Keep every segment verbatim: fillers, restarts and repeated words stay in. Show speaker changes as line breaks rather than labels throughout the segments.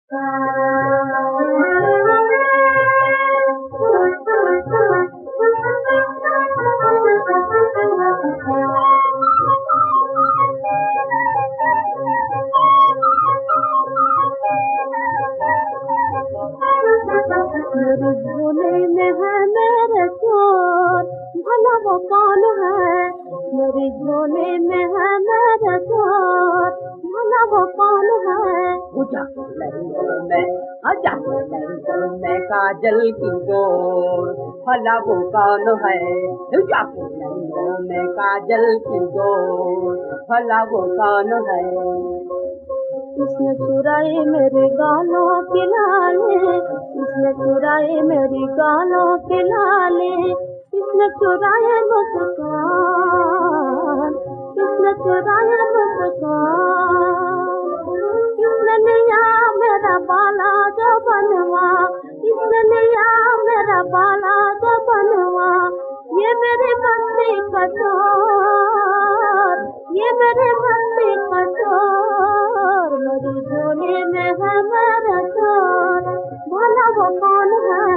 मेरे झोले में है मेरे चोर, भला वो कौन है? मेरे झोले में है मेरे चोर, भला वो कौन है?
पूजा लहंगों में आजा लहंगों में काजल की डोर, भला वो कौन है? पूजा लहंगों में काजल की डोर, भला वो कौन है?
उसने चुराए मेरे गालों के लाले, उसने चुराए मेरी गालों के लाले, किसने चुराए मुस्कान, किसने चुराए मुस्कान? किसने लिया मेरा बाला जो बनवा, किसने लिया मेरा बाला जो बनवा? ये मेरे मस्ती का चोर, ये मेरे मस्ती का चोर, मेरी झोली में है मेरा चोर, भला वो कौन है?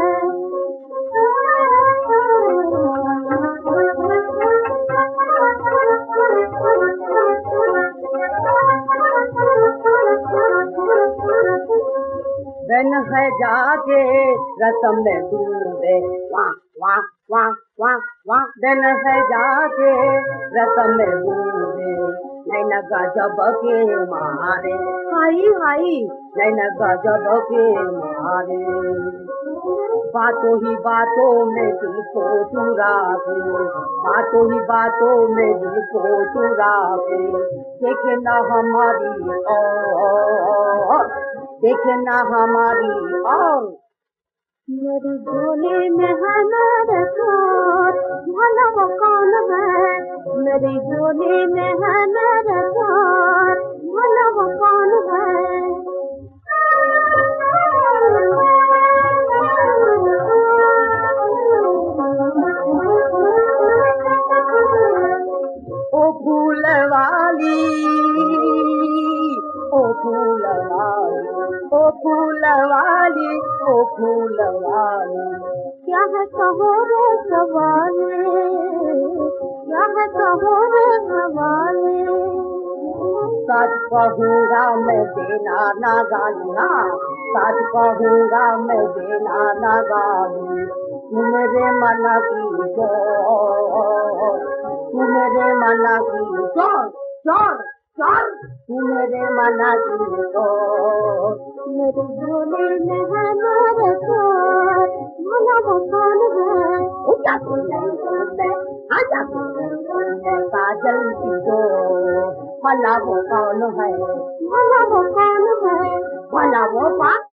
बन है जाके रसम में डूबे, वाह वाह वाह वाह वाह। बन है जाके रसम में डूबे, नैना गजब के मारे, हाई हाई नैना गजब के मारे। बातों ही बातों में दिल को चुरा के, बातों ही बातों में दिल को चुरा के, देखे ना हमारी और, देखे ना हमारी और।
मेरी झोली में है मेरे चोर, भला वो कौन है? मेरी झोली में है मेरे चोर, भला वो कौन है?
ओ फूल वाली, ओ फूल वाली, ओ फूल वाली, ओ फूल वाली।
क्या है कहो रे सवाले, क्या है कहो रे सवाले?
सच कहूँगा मैं देना ना गाली, हाँ सच कहूँगा मैं देना ना गाली। तू मेरे मन की चोर, तू मेरे मन की चोर चोर चोर, तू मेरे मन की चोर।
मेरे झोले में है मेरे चोर, भला वो कौन है?
उठा तो नहीं बोलते, आजा तो नहीं बोलते, काजल की डोर, भला वो कौन है?
भला वो कौन है?
भला वो पा